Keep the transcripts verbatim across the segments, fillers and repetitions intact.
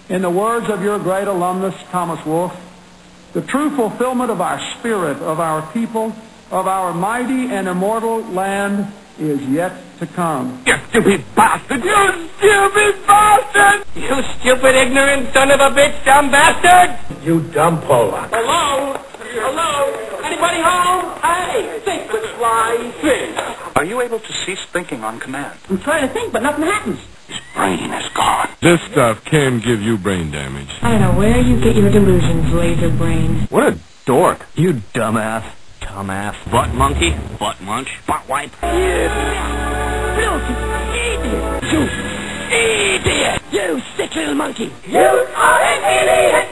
In the words of your great alumnus, Thomas Wolfe, the true fulfillment of our spirit, of our people, of our mighty and immortal land is yet to come. You stupid bastard! You stupid bastard! You stupid, ignorant son of a bitch, dumb bastard! You dumb Pollock. Hello? Hello? Anybody home? Hey, think with fly think. Are you able to cease thinking on command? I'm trying to think, but nothing happens. His brain is gone. This stuff can give you brain damage. I don't know where you get your delusions, laser brain. What a dork. You dumbass. Dumbass. Butt monkey. Butt munch. Butt wipe. You idiot! You idiot! You sick little monkey! You are an idiot!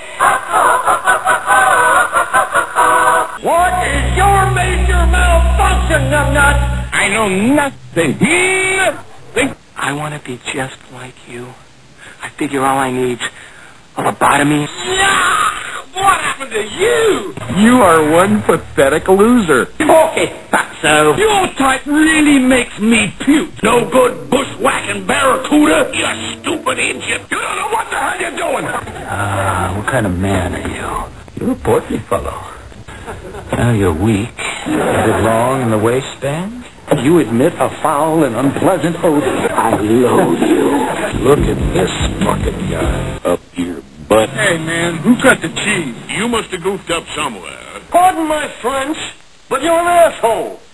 What is your major malfunction, numbnut? I know nothing. Nothing. I want to be just like you. I figure all I need's a lobotomy. Yeah! What happened to you? You are one pathetic loser. Okay, fatso. Your type really makes me puke. No good bushwhacking barracuda. You stupid idiot. You don't know what the hell you're doing. Ah, what kind of man are you? You're a portly fellow. Now you're weak. A bit long in the waistband. You emit a foul and unpleasant odor. I loathe you. Look at this fucking guy. Up your butt. Hey, man, who cut the cheese? You must have goofed up somewhere. Pardon my French, but you're an asshole.